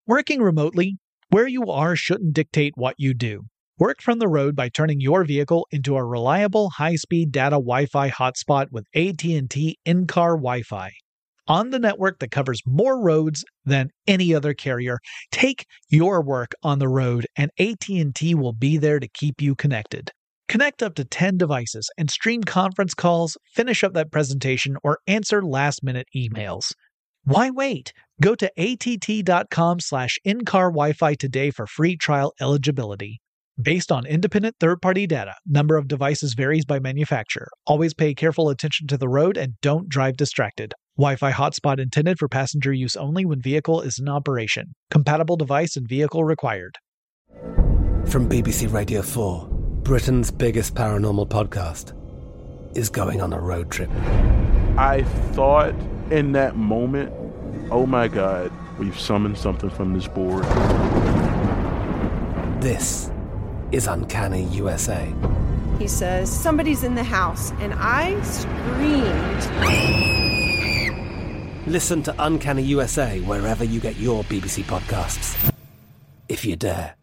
Working remotely, where you are shouldn't dictate what you do. Work from the road by turning your vehicle into a reliable high-speed data Wi-Fi hotspot with AT&T in-car Wi-Fi. On the network that covers more roads than any other carrier, take your work on the road and AT&T will be there to keep you connected. Connect up to 10 devices and stream conference calls, finish up that presentation, or answer last-minute emails. Why wait? Go to att.com/in-car Wi-Fi today for free trial eligibility. Based on independent third-party data, number of devices varies by manufacturer. Always pay careful attention to the road and don't drive distracted. Wi-Fi hotspot intended for passenger use only when vehicle is in operation. Compatible device and vehicle required. From BBC Radio 4, Britain's biggest paranormal podcast is going on a road trip. I thought in that moment, oh my God, we've summoned something from this board. This is Uncanny USA. He says, somebody's in the house, and I screamed. Listen to Uncanny USA wherever you get your BBC podcasts, if you dare.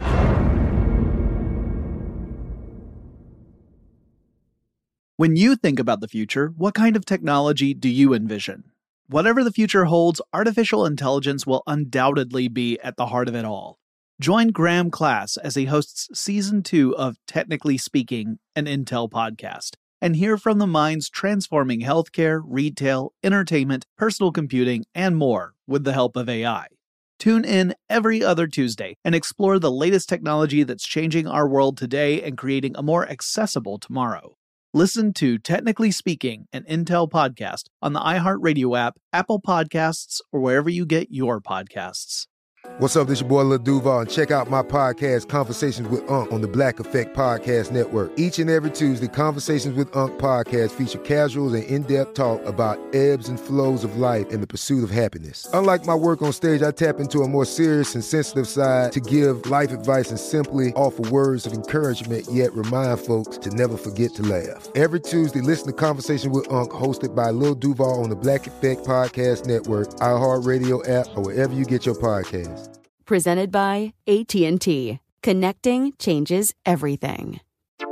When you think about the future, what kind of technology do you envision? Whatever the future holds, artificial intelligence will undoubtedly be at the heart of it all. Join Graham Class as he hosts Season 2 of Technically Speaking, an Intel podcast, and hear from the minds transforming healthcare, retail, entertainment, personal computing, and more with the help of AI. Tune in every other Tuesday and explore the latest technology that's changing our world today and creating a more accessible tomorrow. Listen to Technically Speaking, an Intel podcast on the iHeartRadio app, Apple Podcasts, or wherever you get your podcasts. What's up, this your boy Lil Duval, and check out my podcast, Conversations with Unc, on the Black Effect Podcast Network. Each and every Tuesday, Conversations with Unc podcast feature casuals and in-depth talk about ebbs and flows of life and the pursuit of happiness. Unlike my work on stage, I tap into a more serious and sensitive side to give life advice and simply offer words of encouragement, yet remind folks to never forget to laugh. Every Tuesday, listen to Conversation with Unc, hosted by Lil Duval on the Black Effect Podcast Network, iHeartRadio app, or wherever you get your podcasts. Presented by AT&T. Connecting changes everything.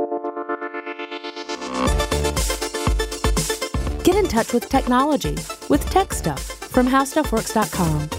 Get in touch with technology with Tech Stuff from HowStuffWorks.com.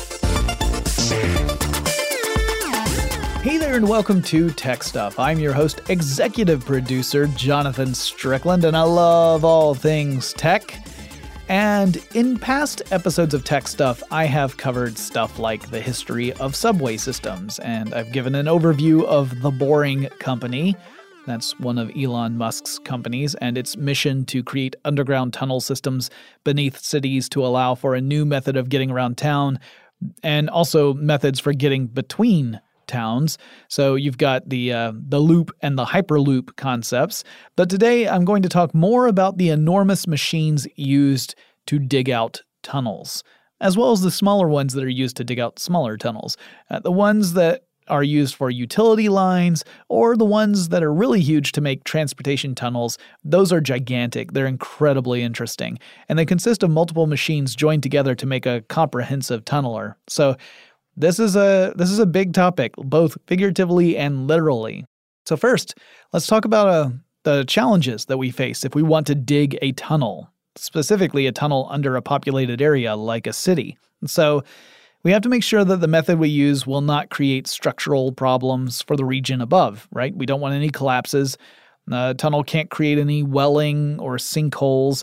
Hey there and welcome to Tech Stuff. I'm your host, executive producer Jonathan Strickland, and I love all things tech. And in past episodes of Tech Stuff, I have covered stuff like the history of subway systems, and I've given an overview of The Boring Company. That's one of Elon Musk's companies, and its mission to create underground tunnel systems beneath cities to allow for a new method of getting around town, and also methods for getting between towns. So you've got the loop and the hyperloop concepts. But today I'm going to talk more about the enormous machines used to dig out tunnels, as well as the smaller ones that are used to dig out smaller tunnels. The ones that are used for utility lines, or the ones that are really huge to make transportation tunnels, those are gigantic. They're incredibly interesting. And they consist of multiple machines joined together to make a comprehensive tunneler. So This is a big topic, both figuratively and literally. So first, let's talk about the challenges that we face if we want to dig a tunnel, specifically a tunnel under a populated area like a city. So we have to make sure that the method we use will not create structural problems for the region above, right? We don't want any collapses. The tunnel can't create any welling or sinkholes.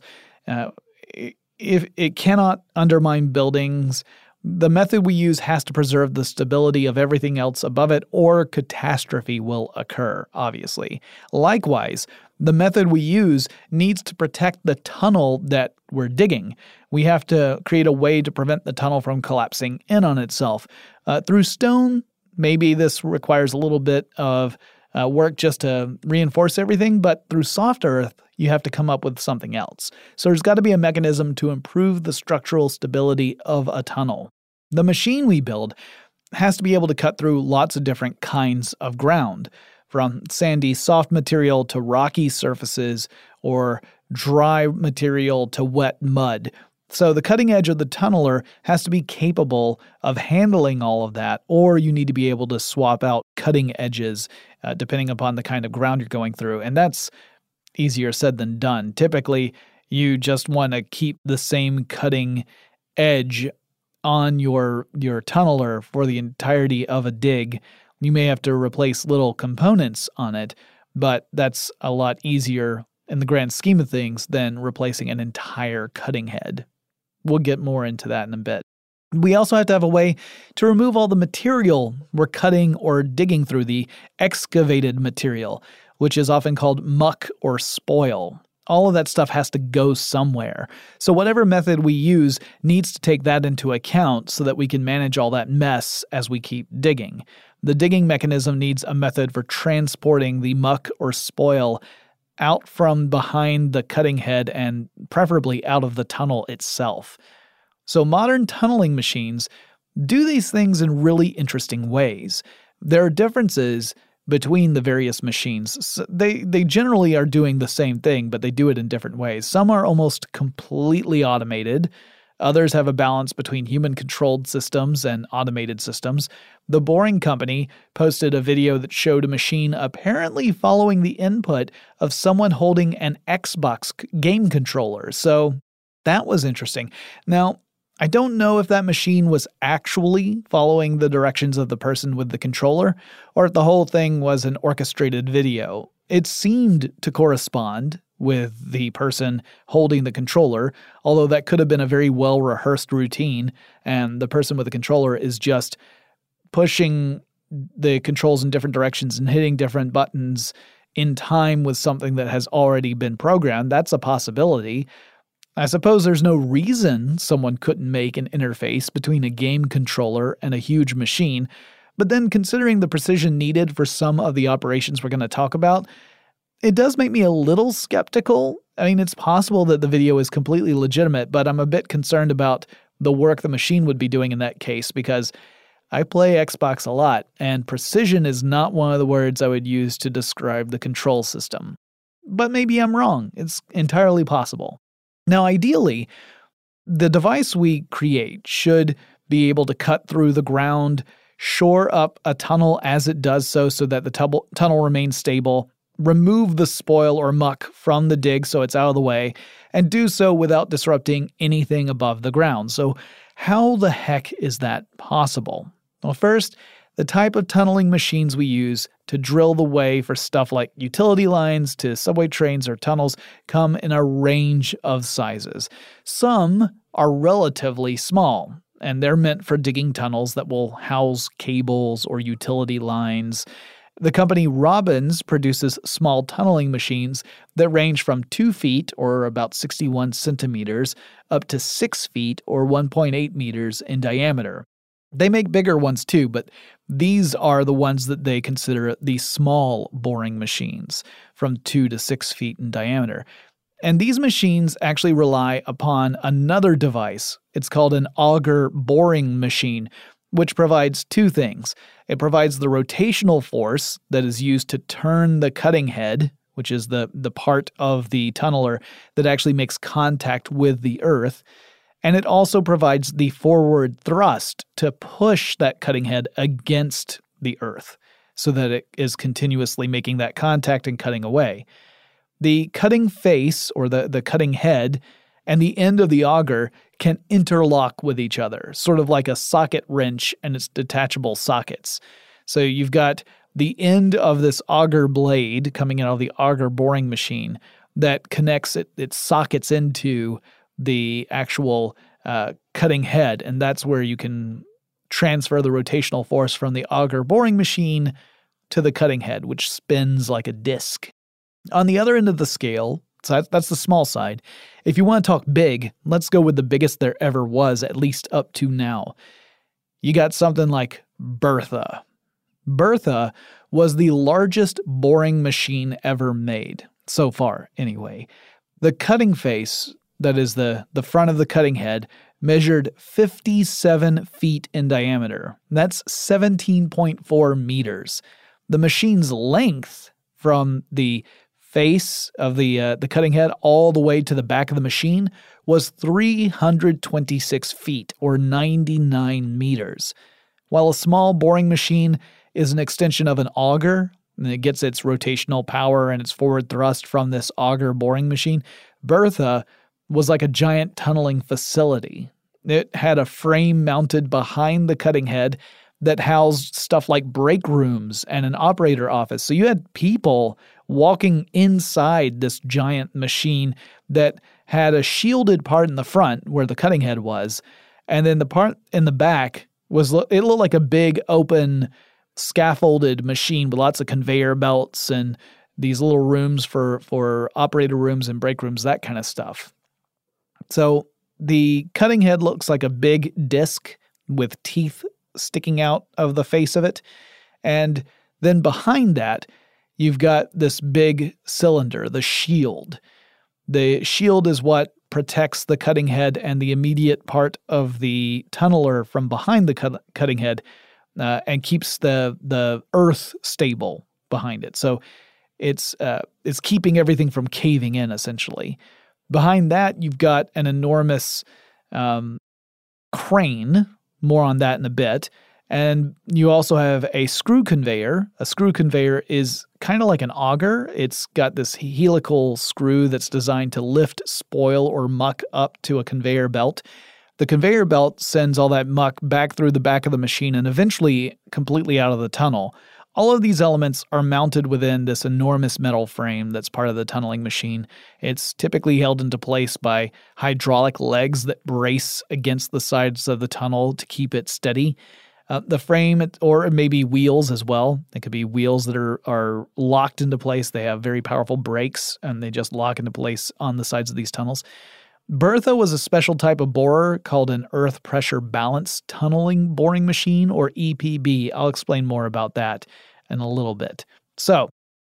If it cannot undermine buildings, the method we use has to preserve the stability of everything else above it, or catastrophe will occur, obviously. Likewise, the method we use needs to protect the tunnel that we're digging. We have to create a way to prevent the tunnel from collapsing in on itself. Through stone, maybe this requires a little bit of work just to reinforce everything, but through soft earth, you have to come up with something else. So there's got to be a mechanism to improve the structural stability of a tunnel. The machine we build has to be able to cut through lots of different kinds of ground, from sandy, soft material to rocky surfaces, or dry material to wet mud. So the cutting edge of the tunneler has to be capable of handling all of that, or you need to be able to swap out cutting edges depending upon the kind of ground you're going through. And that's easier said than done. Typically, you just want to keep the same cutting edge on your tunneler for the entirety of a dig. You may have to replace little components on it, but that's a lot easier in the grand scheme of things than replacing an entire cutting head. We'll get more into that in a bit. We also have to have a way to remove all the material we're cutting or digging through, the excavated material, which is often called muck or spoil. All of that stuff has to go somewhere. So whatever method we use needs to take that into account so that we can manage all that mess as we keep digging. The digging mechanism needs a method for transporting the muck or spoil out from behind the cutting head and preferably out of the tunnel itself. So modern tunneling machines do these things in really interesting ways. There are differences between the various machines. So they generally are doing the same thing, but they do it in different ways. Some are almost completely automated. Others have a balance between human-controlled systems and automated systems. The Boring Company posted a video that showed a machine apparently following the input of someone holding an Xbox game controller. So that was interesting. Now, I don't know if that machine was actually following the directions of the person with the controller, or if the whole thing was an orchestrated video. It seemed to correspond with the person holding the controller, although that could have been a very well-rehearsed routine, and the person with the controller is just pushing the controls in different directions and hitting different buttons in time with something that has already been programmed. That's a possibility. I suppose there's no reason someone couldn't make an interface between a game controller and a huge machine, but then considering the precision needed for some of the operations we're going to talk about, it does make me a little skeptical. I mean, it's possible that the video is completely legitimate, but I'm a bit concerned about the work the machine would be doing in that case because I play Xbox a lot, and precision is not one of the words I would use to describe the control system. But maybe I'm wrong. It's entirely possible. Now, ideally, the device we create should be able to cut through the ground, shore up a tunnel as it does so that the tunnel remains stable, remove the spoil or muck from the dig so it's out of the way, and do so without disrupting anything above the ground. So how the heck is that possible? Well, first, the type of tunneling machines we use to drill the way for stuff like utility lines to subway trains or tunnels come in a range of sizes. Some are relatively small, and they're meant for digging tunnels that will house cables or utility lines. The company Robbins produces small tunneling machines that range from 2 feet, or about 61 centimeters, up to 6 feet, or 1.8 meters in diameter. They make bigger ones too, but these are the ones that they consider the small boring machines, from 2 to 6 feet in diameter. And these machines actually rely upon another device. It's called an auger boring machine, which provides two things. It provides the rotational force that is used to turn the cutting head, which is the part of the tunneler that actually makes contact with the earth. And it also provides the forward thrust to push that cutting head against the earth so that it is continuously making that contact and cutting away. The cutting face, or the cutting head, and the end of the auger can interlock with each other, sort of like a socket wrench and its detachable sockets. So you've got the end of this auger blade coming out of the auger boring machine that connects its sockets into the actual cutting head, and that's where you can transfer the rotational force from the auger boring machine to the cutting head, which spins like a disc. On the other end of the scale, so that's the small side. If you want to talk big, let's go with the biggest there ever was, at least up to now. You got something like Bertha. Bertha was the largest boring machine ever made, so far anyway. The cutting face, that is the front of the cutting head, measured 57 feet in diameter. That's 17.4 meters. The machine's length from the face of the cutting head all the way to the back of the machine was 326 feet, or 99 meters. While a small boring machine is an extension of an auger, and it gets its rotational power and its forward thrust from this auger boring machine, Bertha was like a giant tunneling facility. It had a frame mounted behind the cutting head that housed stuff like break rooms and an operator office. So you had people walking inside this giant machine that had a shielded part in the front where the cutting head was, and then the part in the back it looked like a big open scaffolded machine with lots of conveyor belts and these little rooms for operator rooms and break rooms, that kind of stuff. So the cutting head looks like a big disc with teeth sticking out of the face of it. And then behind that, you've got this big cylinder, the shield. The shield is what protects the cutting head and the immediate part of the tunneler from behind the cutting head and keeps the earth stable behind it. So it's keeping everything from caving in, essentially. Behind that, you've got an enormous crane. More on that in a bit. And you also have a screw conveyor. A screw conveyor is kind of like an auger. It's got this helical screw that's designed to lift spoil or muck up to a conveyor belt. The conveyor belt sends all that muck back through the back of the machine and eventually completely out of the tunnel. All of these elements are mounted within this enormous metal frame that's part of the tunneling machine. It's typically held into place by hydraulic legs that brace against the sides of the tunnel to keep it steady. The frame, or maybe wheels as well. It could be wheels that are locked into place. They have very powerful brakes, and they just lock into place on the sides of these tunnels. Bertha was a special type of borer called an earth pressure balance tunneling boring machine, or EPB. I'll explain more about that in a little bit. So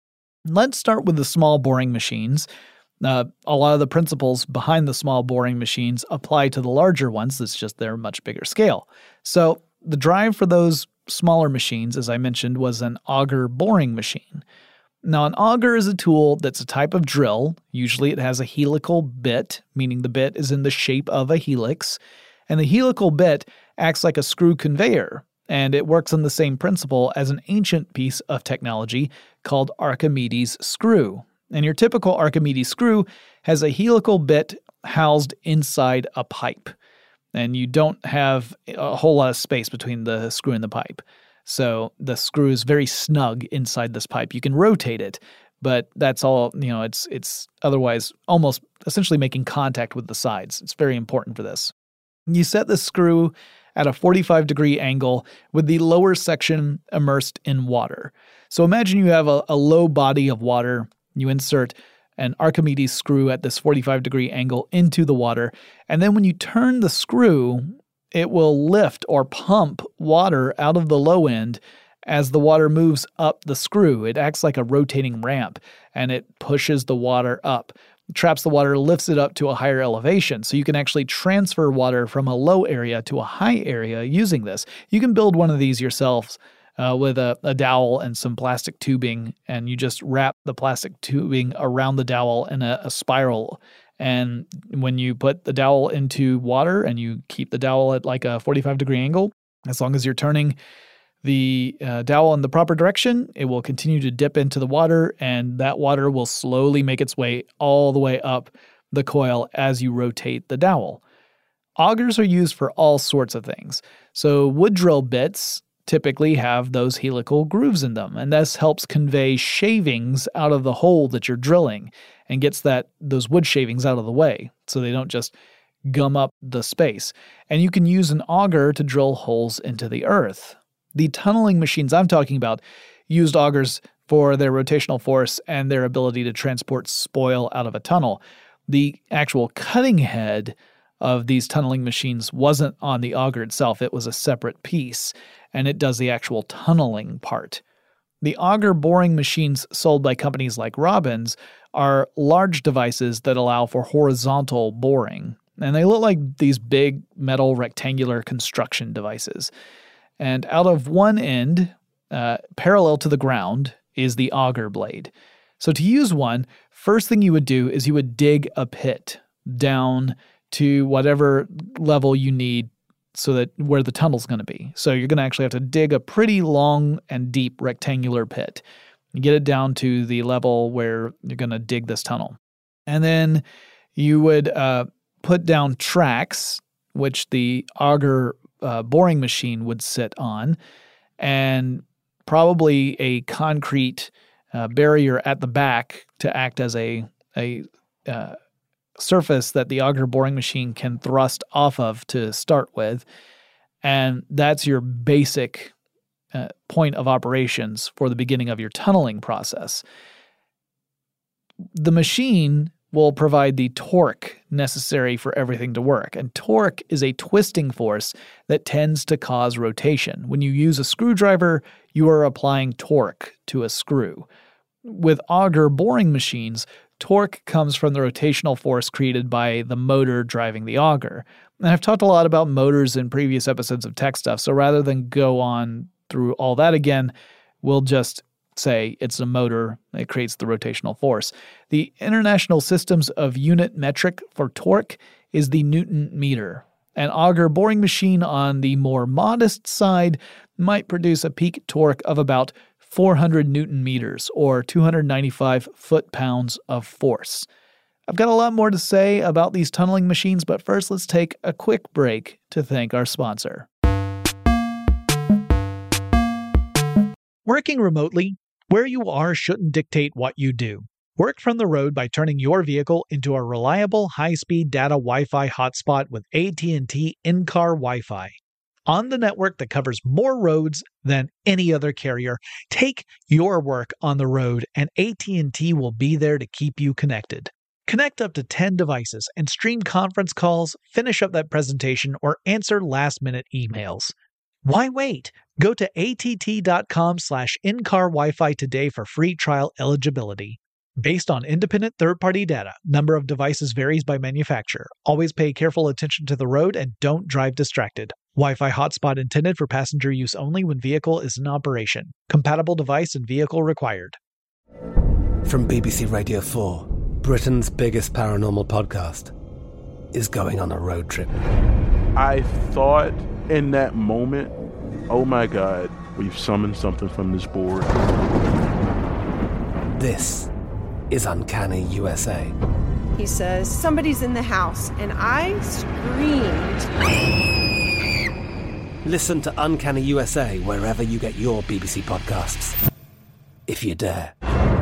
let's start with the small boring machines. A lot of the principles behind the small boring machines apply to the larger ones. It's just they're much bigger scale. So the drive for those smaller machines, as I mentioned, was an auger boring machine. Now, an auger is a tool that's a type of drill. Usually it has a helical bit, meaning the bit is in the shape of a helix. And the helical bit acts like a screw conveyor, and it works on the same principle as an ancient piece of technology called Archimedes' screw. And your typical Archimedes screw has a helical bit housed inside a pipe. And you don't have a whole lot of space between the screw and the pipe. So the screw is very snug inside this pipe. You can rotate it, but that's all, it's otherwise almost essentially making contact with the sides. It's very important for this. You set the screw at a 45-degree angle with the lower section immersed in water. So imagine you have a low body of water. You insert an Archimedes screw at this 45-degree angle into the water, and then when you turn the screw, it will lift or pump water out of the low end as the water moves up the screw. It acts like a rotating ramp, and it pushes the water up, traps the water, lifts it up to a higher elevation. So you can actually transfer water from a low area to a high area using this. You can build one of these yourselves with a dowel and some plastic tubing, and you just wrap the plastic tubing around the dowel in a spiral. And when you put the dowel into water and you keep the dowel at like a 45-degree angle, as long as you're turning the dowel in the proper direction, it will continue to dip into the water, and that water will slowly make its way all the way up the coil as you rotate the dowel. Augers are used for all sorts of things. So wood drill bits typically have those helical grooves in them, and this helps convey shavings out of the hole that you're drilling and gets those wood shavings out of the way so they don't just gum up the space. And you can use an auger to drill holes into the earth. The tunneling machines I'm talking about used augers for their rotational force and their ability to transport spoil out of a tunnel. The actual cutting head of these tunneling machines wasn't on the auger itself. It was a separate piece, and it does the actual tunneling part. The auger boring machines sold by companies like Robbins are large devices that allow for horizontal boring, and they look like these big metal rectangular construction devices. And out of one end, parallel to the ground, is the auger blade. So to use one, first thing you would do is you would dig a pit down to whatever level you need so that where the tunnel's going to be. So you're going to actually have to dig a pretty long and deep rectangular pit. You get it down to the level where you're going to dig this tunnel. And then you would put down tracks, which the auger boring machine would sit on, and probably a concrete barrier at the back to act as a surface that the auger boring machine can thrust off of to start with. And that's your basic point of operations for the beginning of your tunneling process. The machine will provide the torque necessary for everything to work. And torque is a twisting force that tends to cause rotation. When you use a screwdriver, you are applying torque to a screw. With auger boring machines, torque comes from the rotational force created by the motor driving the auger. And I've talked a lot about motors in previous episodes of Tech Stuff, so rather than go on through all that again, we'll just say it's a motor. It creates the rotational force. The International Systems of Unit metric for torque is the Newton meter. An auger boring machine on the more modest side might produce a peak torque of about 400 Newton meters, or 295 foot-pounds of force. I've got a lot more to say about these tunneling machines, but first let's take a quick break to thank our sponsor. Working remotely, where you are shouldn't dictate what you do. Work from the road by turning your vehicle into a reliable, high-speed data Wi-Fi hotspot with AT&T in-car Wi-Fi. On the network that covers more roads than any other carrier, take your work on the road and AT&T will be there to keep you connected. Connect up to 10 devices and stream conference calls, finish up that presentation, or answer last-minute emails. Why wait? Go to att.com/in-car Wi-Fi today for free trial eligibility. Based on independent third-party data, number of devices varies by manufacturer. Always pay careful attention to the road and don't drive distracted. Wi-Fi hotspot intended for passenger use only when vehicle is in operation. Compatible device and vehicle required. From BBC Radio 4, Britain's biggest paranormal podcast is going on a road trip. I thought in that moment, oh my God, we've summoned something from this board. This is Uncanny USA. He says, somebody's in the house, and I screamed. Listen to Uncanny USA wherever you get your BBC podcasts, if you dare.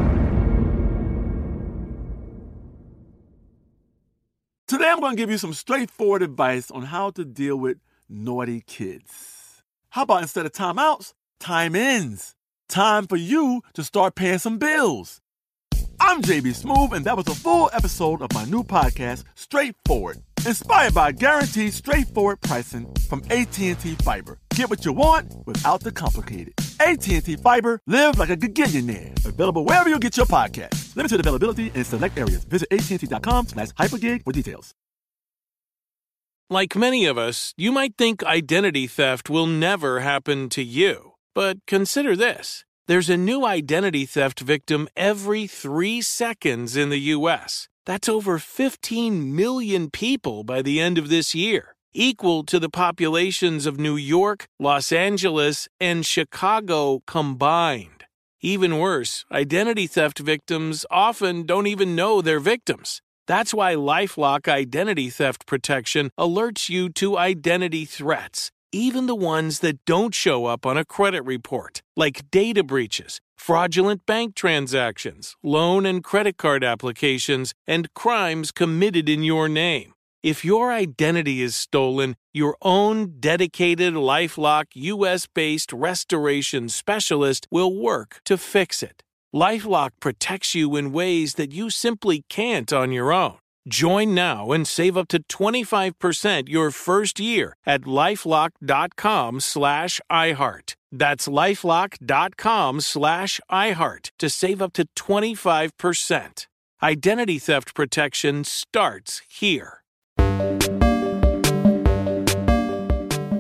Today I'm going to give you some straightforward advice on how to deal with naughty kids. How about instead of timeouts, time-ins? Time for you to start paying some bills. I'm JB Smoove, and that was a full episode of my new podcast, Straightforward, inspired by guaranteed straightforward pricing from AT&T Fiber. Get what you want without the complicated. AT&T Fiber, live like a gigillionaire. Available wherever you get your podcasts. Limited availability in select areas. Visit AT&T.com/hypergig for details. Like many of us, you might think identity theft will never happen to you. But consider this. There's a new identity theft victim every 3 seconds in the U.S. That's over 15 million people by the end of this year, equal to the populations of New York, Los Angeles, and Chicago combined. Even worse, identity theft victims often don't even know they're victims. That's why LifeLock Identity Theft Protection alerts you to identity threats, even the ones that don't show up on a credit report, like data breaches, fraudulent bank transactions, loan and credit card applications, and crimes committed in your name. If your identity is stolen, your own dedicated LifeLock U.S.-based restoration specialist will work to fix it. LifeLock protects you in ways that you simply can't on your own. Join now and save up to 25% your first year at LifeLock.com/iHeart. That's LifeLock.com/iHeart to save up to 25%. Identity theft protection starts here.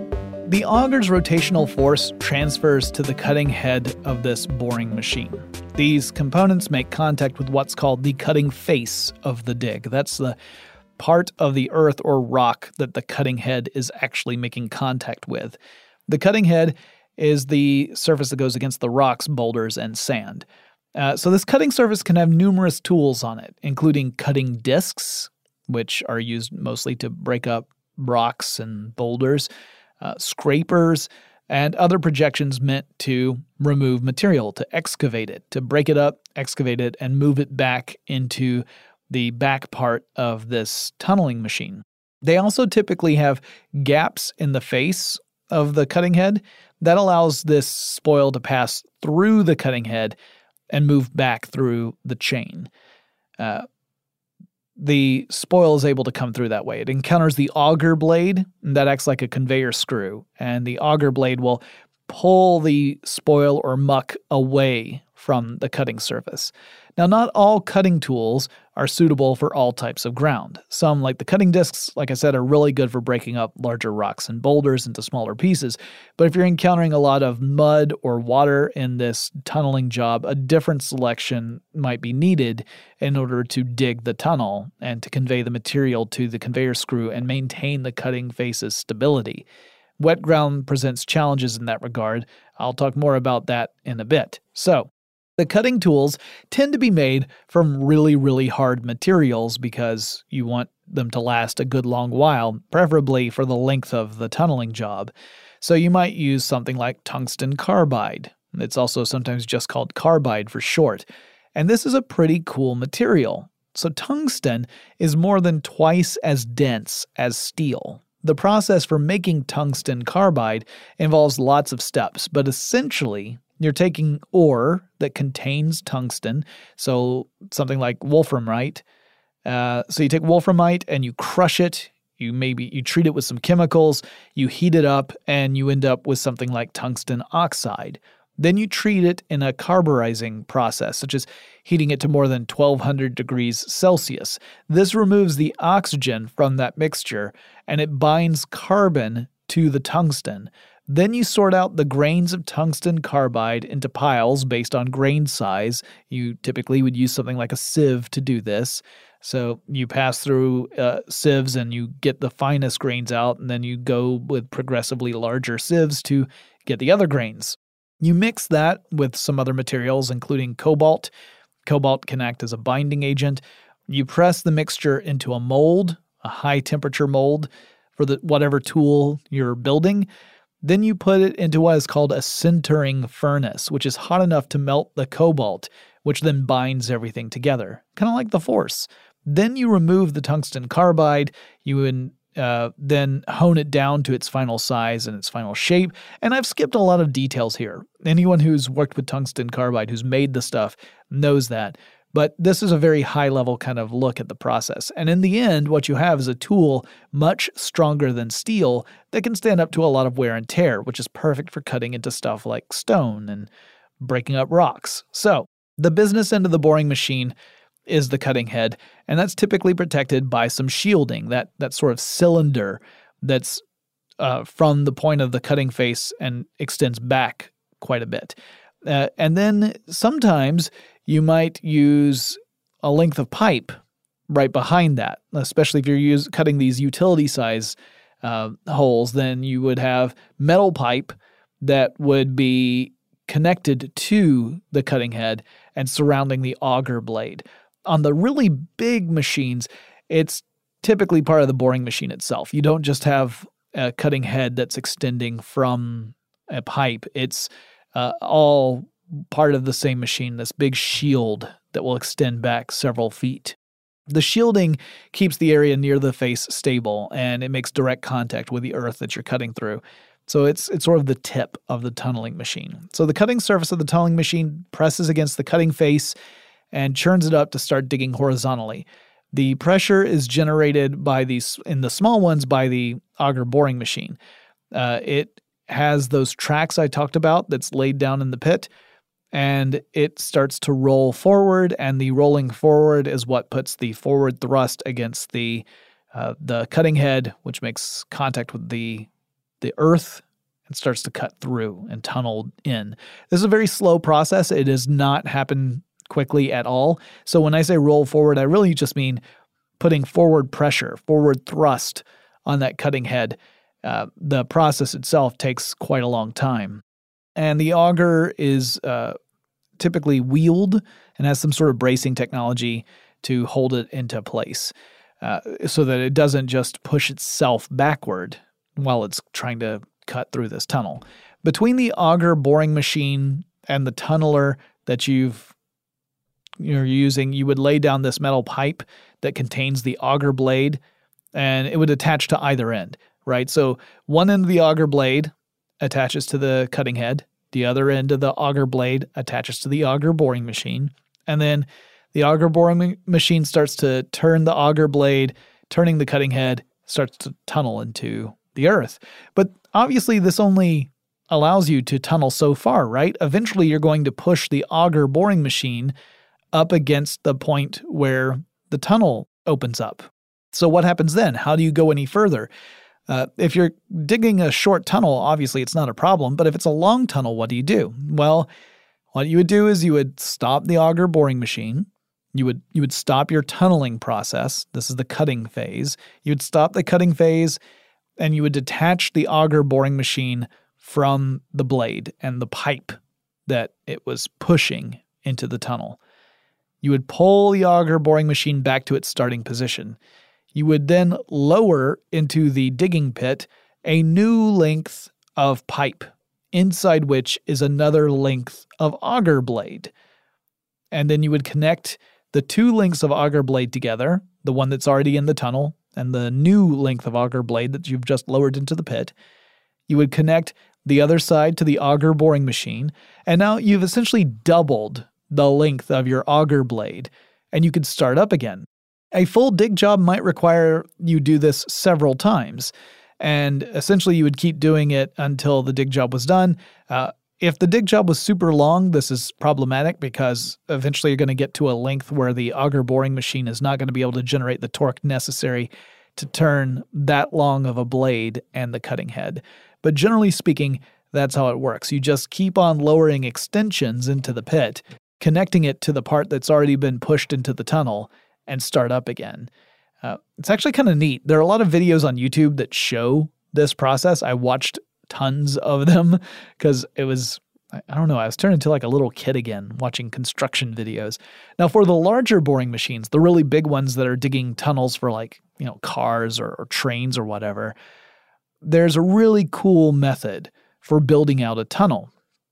The auger's rotational force transfers to the cutting head of this boring machine. These components make contact with what's called the cutting face of the dig. That's the part of the earth or rock that the cutting head is actually making contact with. The cutting head is the surface that goes against the rocks, boulders, and sand. So this cutting surface can have numerous tools on it, including cutting discs, which are used mostly to break up rocks and boulders, scrapers, and other projections meant to remove material, to excavate it, to break it up, excavate it, and move it back into the back part of this tunneling machine. They also typically have gaps in the face of the cutting head that allows this spoil to pass through the cutting head and move back through the chain. The spoil is able to come through that way. It encounters the auger blade, and that acts like a conveyor screw, and the auger blade will pull the spoil or muck away from the cutting surface. Now, not all cutting tools are suitable for all types of ground. Some, like the cutting discs, like I said, are really good for breaking up larger rocks and boulders into smaller pieces. But if you're encountering a lot of mud or water in this tunneling job, a different selection might be needed in order to dig the tunnel and to convey the material to the conveyor screw and maintain the cutting face's stability. Wet ground presents challenges in that regard. I'll talk more about that in a bit. So, the cutting tools tend to be made from really, really hard materials because you want them to last a good long while, preferably for the length of the tunneling job. So you might use something like tungsten carbide. It's also sometimes just called carbide for short. And this is a pretty cool material. So tungsten is more than twice as dense as steel. The process for making tungsten carbide involves lots of steps, but essentially, you're taking ore that contains tungsten, so something like wolframite. So you take wolframite and you crush it. You treat it with some chemicals, you heat it up, and you end up with something like tungsten oxide. Then you treat it in a carburizing process, such as heating it to more than 1200 degrees Celsius. This removes the oxygen from that mixture, and it binds carbon to the tungsten. Then you sort out the grains of tungsten carbide into piles based on grain size. You typically would use something like a sieve to do this. So you pass through sieves and you get the finest grains out, and then you go with progressively larger sieves to get the other grains. You mix that with some other materials, including cobalt. Cobalt can act as a binding agent. You press the mixture into a mold, a high-temperature mold, for whatever tool you're building. Then you put it into what is called a sintering furnace, which is hot enough to melt the cobalt, which then binds everything together, kind of like the Force. Then you remove the tungsten carbide. You then hone it down to its final size and its final shape. And I've skipped a lot of details here. Anyone who's worked with tungsten carbide, who's made the stuff, knows that. But this is a very high-level kind of look at the process. And in the end, what you have is a tool much stronger than steel that can stand up to a lot of wear and tear, which is perfect for cutting into stuff like stone and breaking up rocks. So, the business end of the boring machine is the cutting head, and that's typically protected by some shielding, that sort of cylinder that's from the point of the cutting face and extends back quite a bit. And then sometimes you might use a length of pipe right behind that, especially if you're cutting these utility size holes. Then you would have metal pipe that would be connected to the cutting head and surrounding the auger blade. On the really big machines, it's typically part of the boring machine itself. You don't just have a cutting head that's extending from a pipe. It's all part of the same machine, this big shield that will extend back several feet. The shielding keeps the area near the face stable, and it makes direct contact with the earth that you're cutting through. So it's sort of the tip of the tunneling machine. So the cutting surface of the tunneling machine presses against the cutting face and churns it up to start digging horizontally. The pressure is generated in the small ones by the auger boring machine. It has those tracks I talked about that's laid down in the pit, and it starts to roll forward, and the rolling forward is what puts the forward thrust against the cutting head, which makes contact with the earth and starts to cut through and tunnel in. This is a very slow process. It does not happen quickly at all. So when I say roll forward, I really just mean putting forward pressure, forward thrust on that cutting head. The process itself takes quite a long time. And the auger is typically wheeled and has some sort of bracing technology to hold it into place so that it doesn't just push itself backward while it's trying to cut through this tunnel. Between the auger boring machine and the tunneler that you're using, you would lay down this metal pipe that contains the auger blade, and it would attach to either end, right? So one end of the auger blade attaches to the cutting head, the other end of the auger blade attaches to the auger boring machine, and then the auger boring machine starts to turn the auger blade, turning the cutting head, starts to tunnel into the earth. But obviously this only allows you to tunnel so far, right? Eventually you're going to push the auger boring machine up against the point where the tunnel opens up. So what happens then? How do you go any further? If you're digging a short tunnel, obviously it's not a problem, but if it's a long tunnel, what do you do? Well, what you would do is you would stop the auger boring machine. You would stop your tunneling process. This is the cutting phase. You would stop the cutting phase, and you would detach the auger boring machine from the blade and the pipe that it was pushing into the tunnel. You would pull the auger boring machine back to its starting position. You would then lower into the digging pit a new length of pipe, inside which is another length of auger blade. And then you would connect the two lengths of auger blade together, the one that's already in the tunnel and the new length of auger blade that you've just lowered into the pit. You would connect the other side to the auger boring machine, and now you've essentially doubled the length of your auger blade, and you could start up again. A full dig job might require you do this several times, and essentially you would keep doing it until the dig job was done. If the dig job was super long, this is problematic because eventually you're going to get to a length where the auger boring machine is not going to be able to generate the torque necessary to turn that long of a blade and the cutting head. But generally speaking, that's how it works. You just keep on lowering extensions into the pit, connecting it to the part that's already been pushed into the tunnel, and start up again. It's actually kind of neat. There are a lot of videos on YouTube that show this process. I watched tons of them because it was, I don't know, I was turning into like a little kid again watching construction videos. Now for the larger boring machines, the really big ones that are digging tunnels for like, cars or trains or whatever, there's a really cool method for building out a tunnel.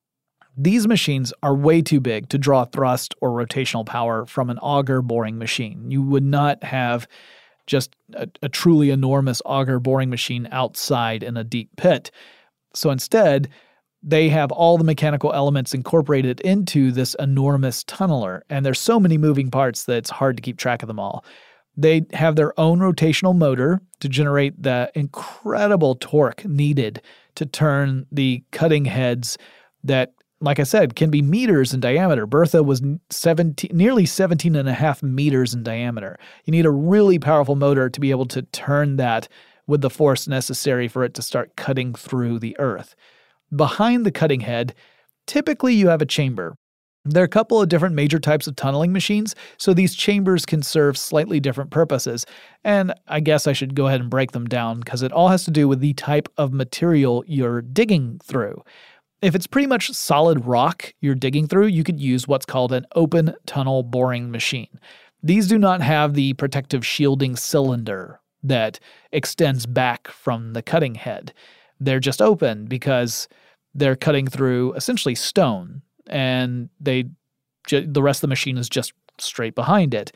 These machines are way too big to draw thrust or rotational power from an auger boring machine. You would not have just a truly enormous auger boring machine outside in a deep pit. So instead, they have all the mechanical elements incorporated into this enormous tunneler, and there's so many moving parts that it's hard to keep track of them all. They have their own rotational motor to generate the incredible torque needed to turn the cutting heads that, like I said, can be meters in diameter. Bertha was nearly 17 and a half meters in diameter. You need a really powerful motor to be able to turn that with the force necessary for it to start cutting through the earth. Behind the cutting head, typically you have a chamber. There are a couple of different major types of tunneling machines, so these chambers can serve slightly different purposes. And I guess I should go ahead and break them down because it all has to do with the type of material you're digging through. If it's pretty much solid rock you're digging through, you could use what's called an open tunnel boring machine. These do not have the protective shielding cylinder that extends back from the cutting head. They're just open because they're cutting through essentially stone, and the rest of the machine is just straight behind it,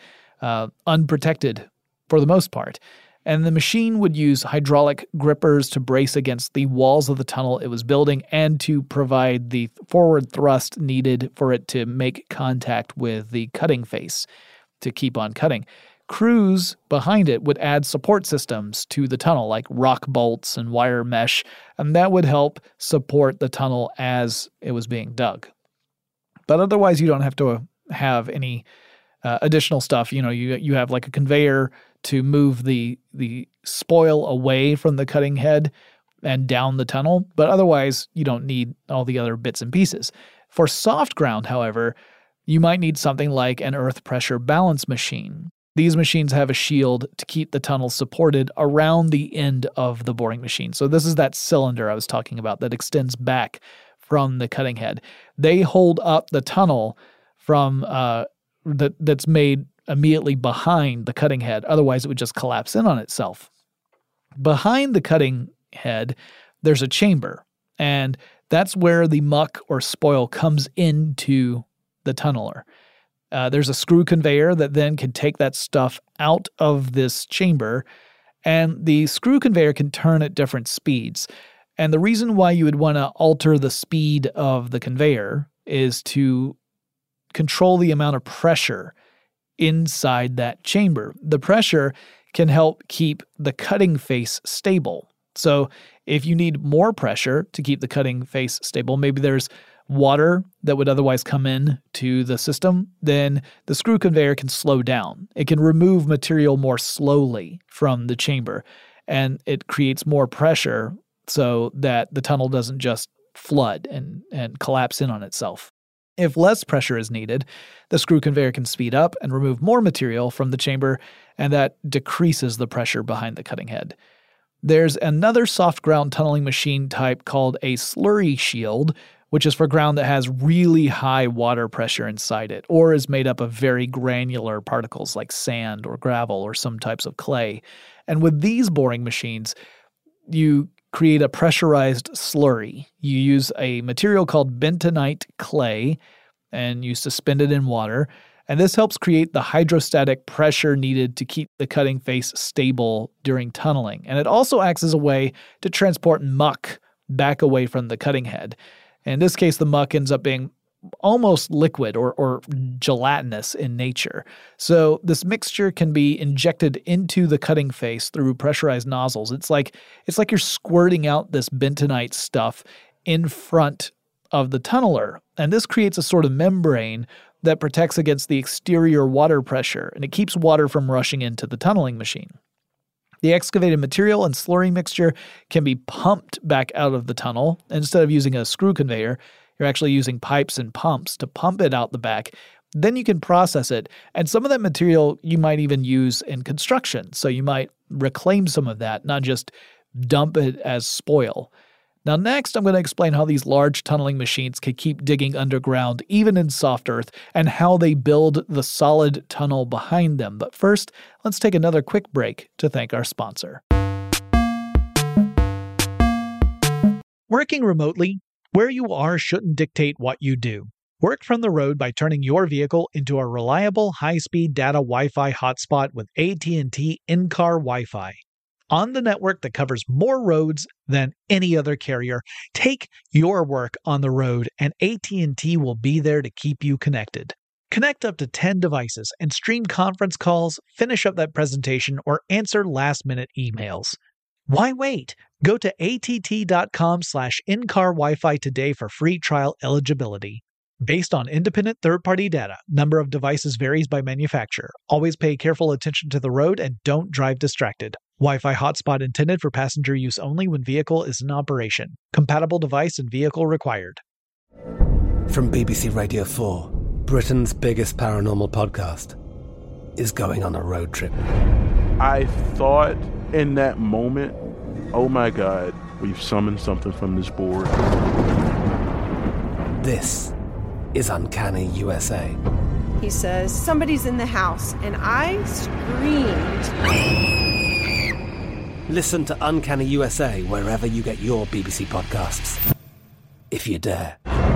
unprotected for the most part. And the machine would use hydraulic grippers to brace against the walls of the tunnel it was building and to provide the forward thrust needed for it to make contact with the cutting face to keep on cutting. Crews behind it would add support systems to the tunnel, like rock bolts and wire mesh, and that would help support the tunnel as it was being dug. But otherwise, you don't have to have any additional stuff. You have like a conveyor to move the spoil away from the cutting head, and down the tunnel, but otherwise you don't need all the other bits and pieces. For soft ground, however, you might need something like an earth pressure balance machine. These machines have a shield to keep the tunnel supported around the end of the boring machine. So this is that cylinder I was talking about that extends back from the cutting head. They hold up the tunnel from that's made immediately behind the cutting head. Otherwise, it would just collapse in on itself. Behind the cutting head, there's a chamber, and that's where the muck or spoil comes into the tunneler. There's a screw conveyor that then can take that stuff out of this chamber, and the screw conveyor can turn at different speeds. And the reason why you would want to alter the speed of the conveyor is to control the amount of pressure inside that chamber. The pressure can help keep the cutting face stable. So if you need more pressure to keep the cutting face stable, maybe there's water that would otherwise come in to the system, then the screw conveyor can slow down. It can remove material more slowly from the chamber, and it creates more pressure so that the tunnel doesn't just flood and collapse in on itself. If less pressure is needed, the screw conveyor can speed up and remove more material from the chamber, and that decreases the pressure behind the cutting head. There's another soft ground tunneling machine type called a slurry shield, which is for ground that has really high water pressure inside it, or is made up of very granular particles like sand or gravel or some types of clay. And with these boring machines, you create a pressurized slurry. You use a material called bentonite clay, and you suspend it in water. And this helps create the hydrostatic pressure needed to keep the cutting face stable during tunneling. And it also acts as a way to transport muck back away from the cutting head. In this case, the muck ends up being almost liquid or gelatinous in nature. So this mixture can be injected into the cutting face through pressurized nozzles. It's like you're squirting out this bentonite stuff in front of the tunneler. And this creates a sort of membrane that protects against the exterior water pressure, and it keeps water from rushing into the tunneling machine. The excavated material and slurry mixture can be pumped back out of the tunnel. Instead of using a screw conveyor, you're actually using pipes and pumps to pump it out the back. Then you can process it, and some of that material you might even use in construction. So you might reclaim some of that, not just dump it as spoil. Now next, I'm going to explain how these large tunneling machines can keep digging underground, even in soft earth, and how they build the solid tunnel behind them. But first, let's take another quick break to thank our sponsor. Working remotely, where you are shouldn't dictate what you do. Work from the road by turning your vehicle into a reliable high-speed data Wi-Fi hotspot with AT&T in-car Wi-Fi. On the network that covers more roads than any other carrier, take your work on the road, and AT&T will be there to keep you connected. Connect up to 10 devices and stream conference calls, finish up that presentation, or answer last-minute emails. Why wait? Go to att.com/in-car Wi-Fi today for free trial eligibility. Based on independent third-party data, number of devices varies by manufacturer. Always pay careful attention to the road and don't drive distracted. Wi-Fi hotspot intended for passenger use only when vehicle is in operation. Compatible device and vehicle required. From BBC Radio 4, Britain's biggest paranormal podcast is going on a road trip. I thought in that moment, oh my God, we've summoned something from this board. This is Uncanny USA. He says, somebody's in the house, and I screamed. Listen to Uncanny USA wherever you get your BBC podcasts, if you dare.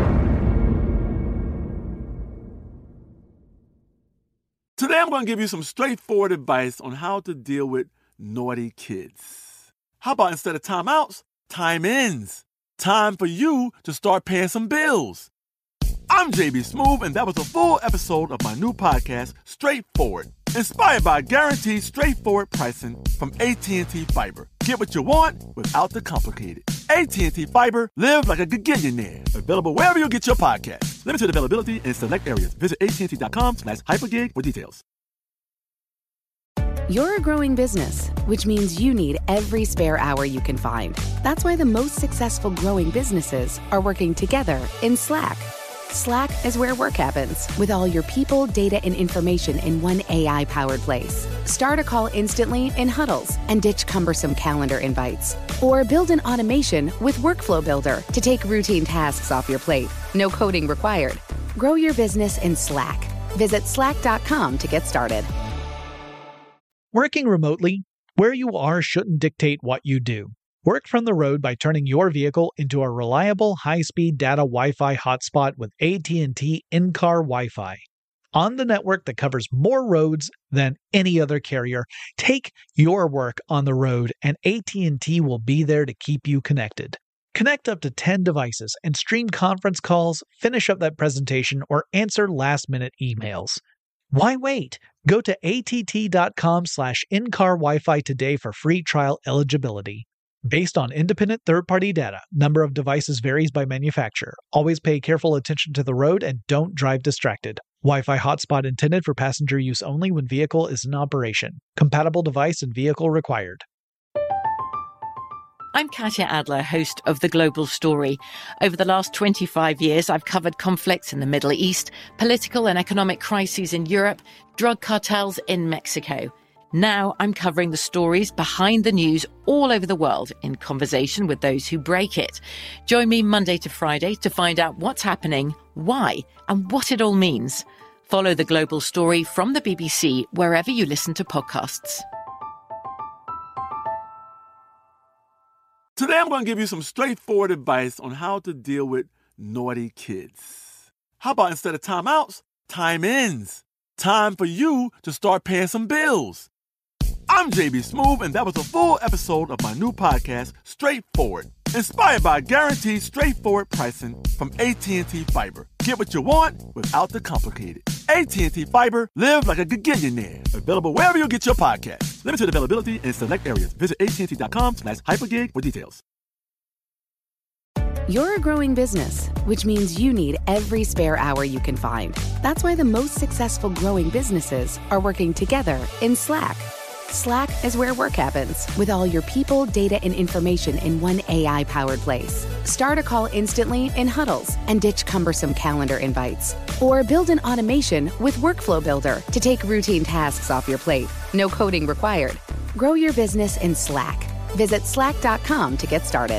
Today I'm going to give you some straightforward advice on how to deal with naughty kids. How about instead of timeouts, time-ins? Time for you to start paying some bills. I'm JB Smoove, and that was a full episode of my new podcast, Straightforward, inspired by guaranteed straightforward pricing from AT&T Fiber. Get what you want without the complicated. AT&T Fiber, live like a gigillionaire. Available wherever you get your podcasts. Limited availability in select areas. Visit AT&T.com/hypergig for details. You're a growing business, which means you need every spare hour you can find. That's why the most successful growing businesses are working together in Slack. Slack is where work happens, with all your people, data, and information in one AI-powered place. Start a call instantly in huddles and ditch cumbersome calendar invites. Or build an automation with Workflow Builder to take routine tasks off your plate. No coding required. Grow your business in Slack. Visit slack.com to get started. Working remotely, where you are shouldn't dictate what you do. Work from the road by turning your vehicle into a reliable high-speed data Wi-Fi hotspot with AT&T in-car Wi-Fi. On the network that covers more roads than any other carrier, take your work on the road and AT&T will be there to keep you connected. Connect up to 10 devices and stream conference calls, finish up that presentation, or answer last-minute emails. Why wait? Go to att.com/in-car Wi-Fi today for free trial eligibility. Based on independent third-party data, number of devices varies by manufacturer. Always pay careful attention to the road and don't drive distracted. Wi-Fi hotspot intended for passenger use only when vehicle is in operation. Compatible device and vehicle required. I'm Katya Adler, host of The Global Story. Over the last 25 years, I've covered conflicts in the Middle East, political and economic crises in Europe, drug cartels in Mexico. Now I'm covering the stories behind the news all over the world in conversation with those who break it. Join me Monday to Friday to find out what's happening, why, and what it all means. Follow The Global Story from the BBC wherever you listen to podcasts. Today I'm going to give you some straightforward advice on how to deal with naughty kids. How about instead of timeouts, time-ins? Time for you to start paying some bills. I'm JB Smoove, and that was a full episode of my new podcast, Straightforward, inspired by guaranteed straightforward pricing from AT&T Fiber. Get what you want without the complicated. AT&T Fiber, live like a gigillionaire. Available wherever you get your podcasts. Limited availability in select areas. Visit AT&T.com/hypergig for details. You're a growing business, which means you need every spare hour you can find. That's why the most successful growing businesses are working together in Slack. Slack is where work happens, with all your people, data, and information in one AI-powered place. Start a call instantly in huddles and ditch cumbersome calendar invites. Or build an automation with Workflow Builder to take routine tasks off your plate. No coding required. Grow your business in Slack. Visit slack.com to get started.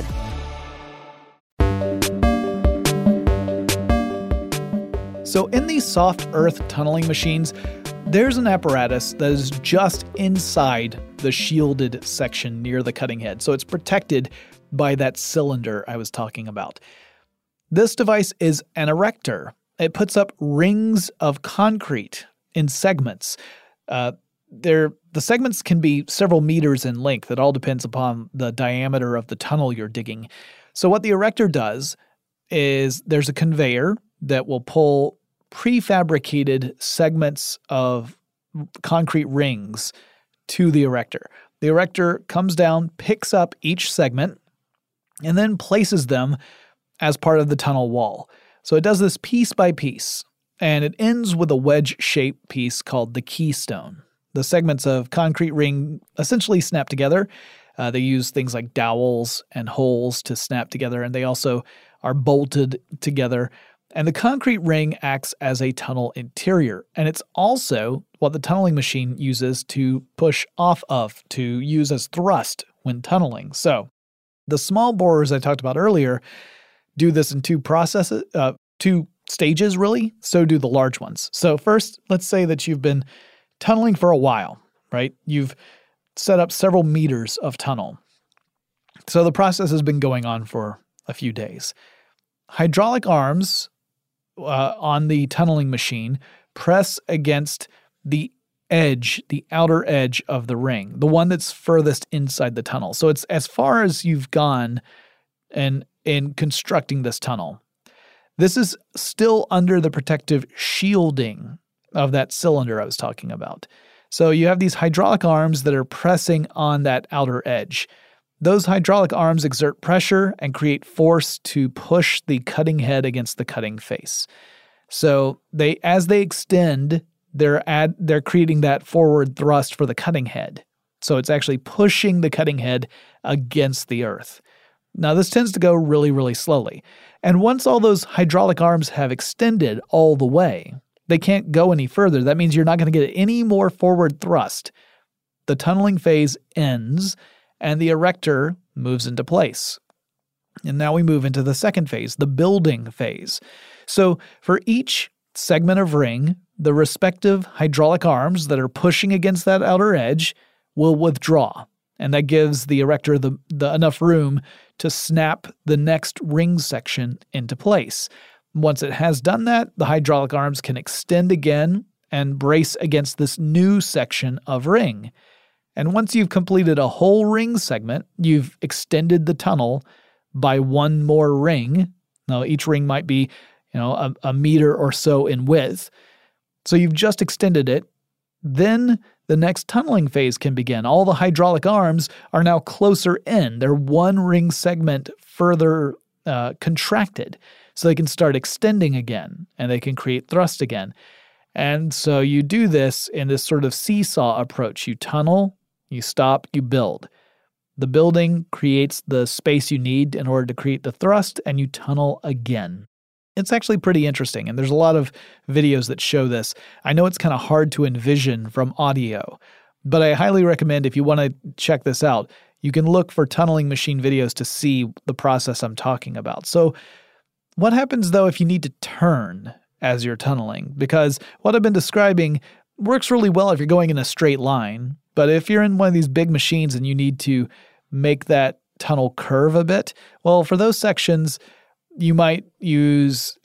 So in these soft earth tunneling machines, there's an apparatus that is just inside the shielded section near the cutting head. So it's protected by that cylinder I was talking about. This device is an erector. It puts up rings of concrete in segments. The segments can be several meters in length. It all depends upon the diameter of the tunnel you're digging. So what the erector does is there's a conveyor that will pull prefabricated segments of concrete rings to the erector. The erector comes down, picks up each segment, and then places them as part of the tunnel wall. So it does this piece by piece, and it ends with a wedge-shaped piece called the keystone. The segments of concrete ring essentially snap together. They use things like dowels and holes to snap together, and they also are bolted together. And the concrete ring acts as a tunnel interior, and it's also what the tunneling machine uses to push off of, to use as thrust when tunneling. So the small borers I talked about earlier do this in two stages, really. So do the large ones. So first, let's say that you've been tunneling for a while, right? You've set up several meters of tunnel. So the process has been going on for a few days. Hydraulic arms on the tunneling machine press against the edge, the outer edge of the ring, the one that's furthest inside the tunnel. So it's as far as you've gone in constructing this tunnel. This is still under the protective shielding of that cylinder I was talking about. So you have these hydraulic arms that are pressing on that outer edge. Those hydraulic arms exert pressure and create force to push the cutting head against the cutting face. So as they extend they're creating that forward thrust for the cutting head. So it's actually pushing the cutting head against the earth. Now, this tends to go really, really slowly. And once all those hydraulic arms have extended all the way, they can't go any further. That means you're not going to get any more forward thrust. The tunneling phase ends, and the erector moves into place. And now we move into the second phase, the building phase. So for each segment of ring, the respective hydraulic arms that are pushing against that outer edge will withdraw. And that gives the erector the enough room to snap the next ring section into place. Once it has done that, the hydraulic arms can extend again and brace against this new section of ring. And once you've completed a whole ring segment, you've extended the tunnel by one more ring. Now, each ring might be, a meter or so in width. So you've just extended it. Then the next tunneling phase can begin. All the hydraulic arms are now closer in. They're one ring segment further contracted. So they can start extending again, and they can create thrust again. And so you do this in this sort of seesaw approach. You tunnel, you stop, you build. The building creates the space you need in order to create the thrust, and you tunnel again. It's actually pretty interesting, and there's a lot of videos that show this. I know it's kind of hard to envision from audio, but I highly recommend if you want to check this out, you can look for tunneling machine videos to see the process I'm talking about. So what happens, though, if you need to turn as you're tunneling? Because what I've been describing works really well if you're going in a straight line, but if you're in one of these big machines and you need to make that tunnel curve a bit, well, for those sections, you might use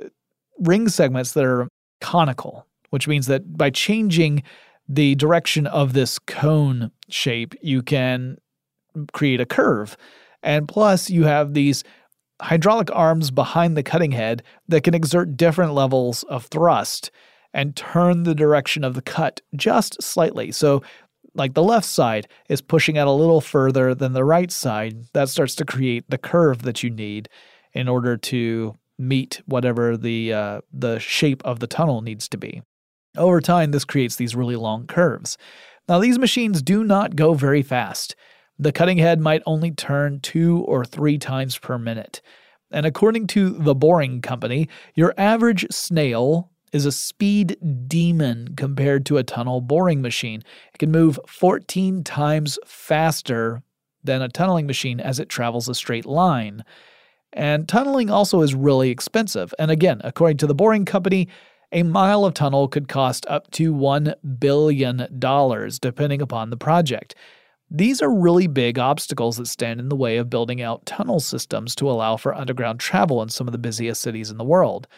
ring segments that are conical, which means that by changing the direction of this cone shape, you can create a curve. And plus, you have these hydraulic arms behind the cutting head that can exert different levels of thrust and turn the direction of the cut just slightly. So, like the left side is pushing out a little further than the right side. That starts to create the curve that you need in order to meet whatever the shape of the tunnel needs to be. Over time, this creates these really long curves. Now, these machines do not go very fast. The cutting head might only turn 2 or 3 times per minute. And according to The Boring Company, your average snail is a speed demon compared to a tunnel boring machine. It can move 14 times faster than a tunneling machine as it travels a straight line. And tunneling also is really expensive. And again, according to The Boring Company, a mile of tunnel could cost up to $1 billion, depending upon the project. These are really big obstacles that stand in the way of building out tunnel systems to allow for underground travel in some of the busiest cities in the world.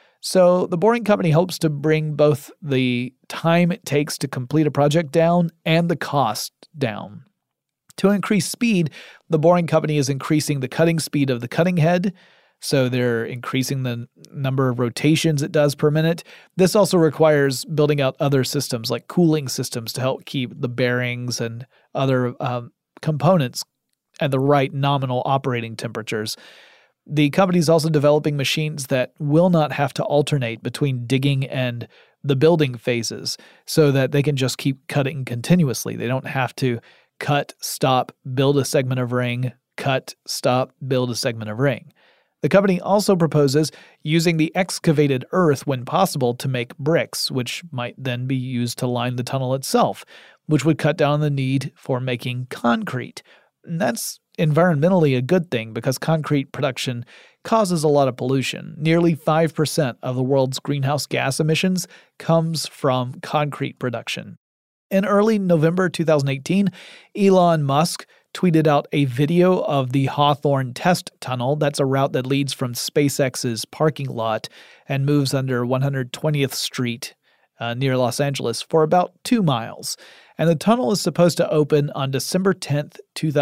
So The Boring Company hopes to bring both the time it takes to complete a project down and the cost down. To increase speed, The Boring Company is increasing the cutting speed of the cutting head, so they're increasing the number of rotations it does per minute. This also requires building out other systems like cooling systems to help keep the bearings and other components at the right nominal operating temperatures. The company is also developing machines that will not have to alternate between digging and the building phases so that they can just keep cutting continuously. They don't have to cut, stop, build a segment of ring, cut, stop, build a segment of ring. The company also proposes using the excavated earth when possible to make bricks, which might then be used to line the tunnel itself, which would cut down the need for making concrete. And that's environmentally a good thing because concrete production causes a lot of pollution. Nearly 5% of the world's greenhouse gas emissions comes from concrete production. In early November 2018, Elon Musk tweeted out a video of the Hawthorne Test Tunnel. That's a route that leads from SpaceX's parking lot and moves under 120th Street near Los Angeles for about 2 miles. And the tunnel is supposed to open on December 10th,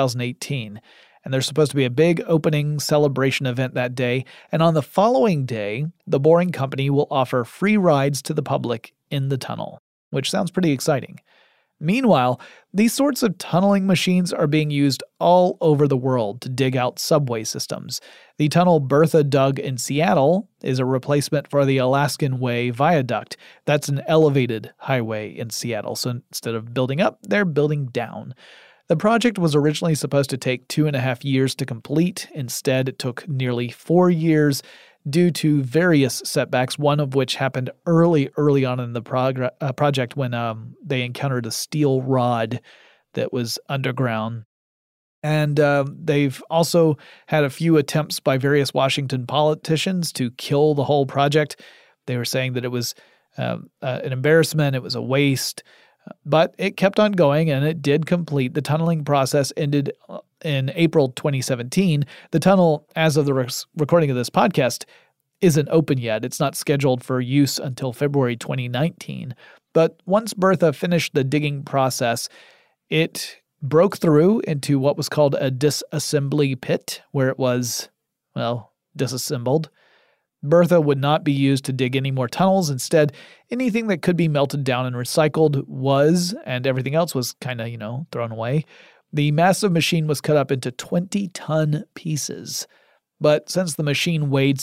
2018. And there's supposed to be a big opening celebration event that day. And on the following day, The Boring Company will offer free rides to the public in the tunnel, which sounds pretty exciting. Meanwhile, these sorts of tunneling machines are being used all over the world to dig out subway systems. The tunnel Bertha dug in Seattle is a replacement for the Alaskan Way Viaduct. That's an elevated highway in Seattle, so instead of building up, they're building down. The project was originally supposed to take 2.5 years to complete. Instead, it took nearly 4 years due to various setbacks, one of which happened early on in the project when they encountered a steel rod that was underground. And they've also had a few attempts by various Washington politicians to kill the whole project. They were saying that it was an embarrassment, it was a waste, but it kept on going and it did complete. The tunneling process ended in April 2017. The tunnel, as of the recording of this podcast, isn't open yet. It's not scheduled for use until February 2019. But once Bertha finished the digging process, it broke through into what was called a disassembly pit, where it was, disassembled. Bertha would not be used to dig any more tunnels. Instead, anything that could be melted down and recycled was, and everything else was kind of, thrown away. The massive machine was cut up into 20-ton pieces. But since the machine weighed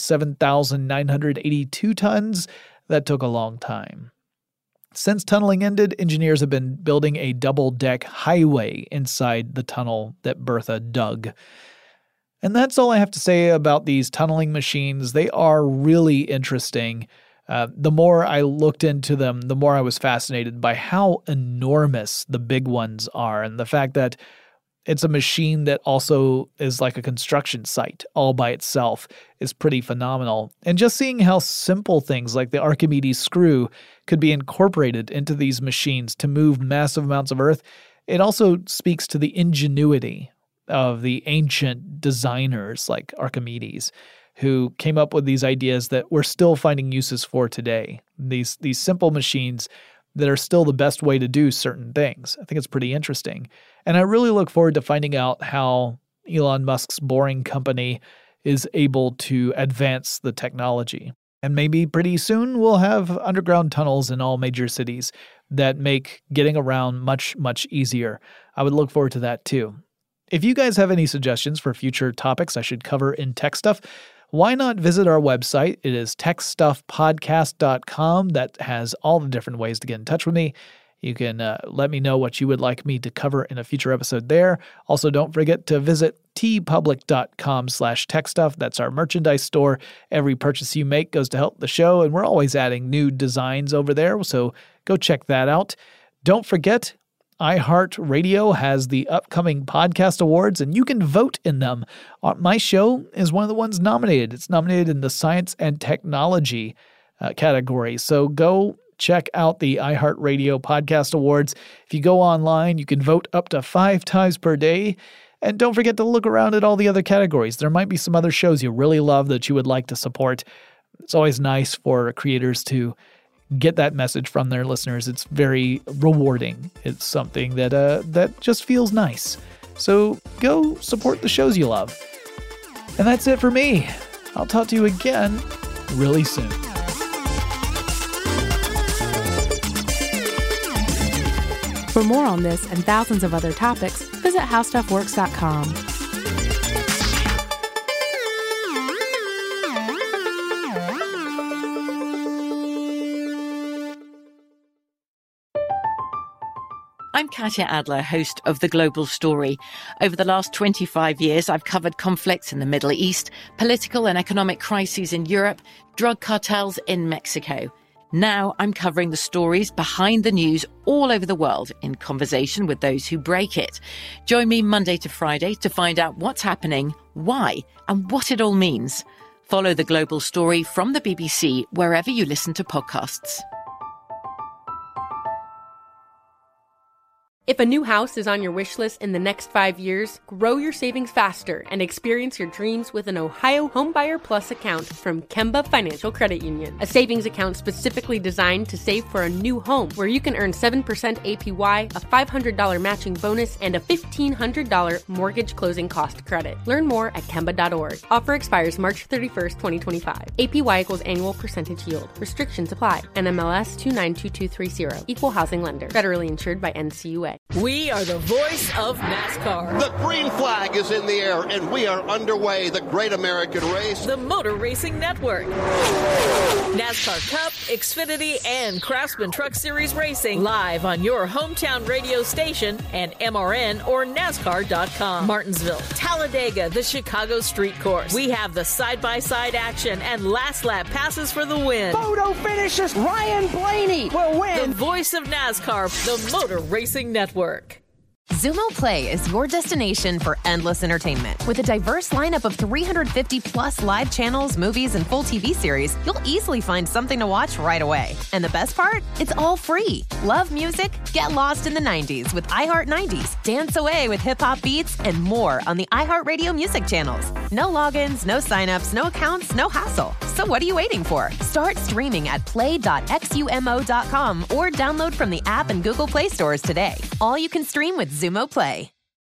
7,982 tons, that took a long time. Since tunneling ended, engineers have been building a double-deck highway inside the tunnel that Bertha dug. And that's all I have to say about these tunneling machines. They are really interesting. The more I looked into them, the more I was fascinated by how enormous the big ones are, and the fact that it's a machine that also is like a construction site all by itself is pretty phenomenal. And just seeing how simple things like the Archimedes screw could be incorporated into these machines to move massive amounts of earth, it also speaks to the ingenuity of the ancient designers like Archimedes, who came up with these ideas that we're still finding uses for today. These simple machines that are still the best way to do certain things. I think it's pretty interesting. And I really look forward to finding out how Elon Musk's Boring Company is able to advance the technology. And maybe pretty soon we'll have underground tunnels in all major cities that make getting around much, much easier. I would look forward to that too. If you guys have any suggestions for future topics I should cover in Tech Stuff, why not visit our website? It is techstuffpodcast.com. That has all the different ways to get in touch with me. You can let me know what you would like me to cover in a future episode there. Also, don't forget to visit tpublic.com/techstuff. That's our merchandise store. Every purchase you make goes to help the show, and we're always adding new designs over there, so go check that out. Don't forget, iHeartRadio has the upcoming podcast awards, and you can vote in them. My show is one of the ones nominated. It's nominated in the science and technology category. So go check out the iHeartRadio Podcast Awards. If you go online, you can vote up to 5 times per day. And don't forget to look around at all the other categories. There might be some other shows you really love that you would like to support. It's always nice for creators to get that message from their listeners. It's very rewarding. It's something that just feels nice. So go support the shows you love. And that's it for me. I'll talk to you again really soon. For more on this and thousands of other topics, visit howstuffworks.com. I'm Katya Adler, host of The Global Story. Over the last 25 years, I've covered conflicts in the Middle East, political and economic crises in Europe, drug cartels in Mexico. Now I'm covering the stories behind the news all over the world in conversation with those who break it. Join me Monday to Friday to find out what's happening, why, and what it all means. Follow The Global Story from the BBC wherever you listen to podcasts. If a new house is on your wish list in the next 5 years, grow your savings faster and experience your dreams with an Ohio Homebuyer Plus account from Kemba Financial Credit Union. A savings account specifically designed to save for a new home, where you can earn 7% APY, a $500 matching bonus, and a $1,500 mortgage closing cost credit. Learn more at Kemba.org. Offer expires March 31st, 2025. APY equals annual percentage yield. Restrictions apply. NMLS 292230. Equal housing lender. Federally insured by NCUA. We are the voice of NASCAR. The green flag is in the air, and we are underway. The Great American Race. The Motor Racing Network. NASCAR Cup, Xfinity, and Craftsman Truck Series Racing. Live on your hometown radio station and MRN or NASCAR.com. Martinsville, Talladega, the Chicago Street Course. We have the side-by-side action and last lap passes for the win. Photo finishes. Ryan Blaney will win. The voice of NASCAR, the Motor Racing Network. Xumo Play is your destination for endless entertainment. With a diverse lineup of 350 plus live channels, movies, and full TV series, you'll easily find something to watch right away. And the best part? It's all free. Love music? Get lost in the 90s with iHeart 90s. Dance away with hip-hop beats and more on the iHeartRadio music channels. No logins, no signups, no accounts, no hassle. So what are you waiting for? Start streaming at play.xumo.com or download from the app and Google Play stores today. All you can stream with Xumo Play.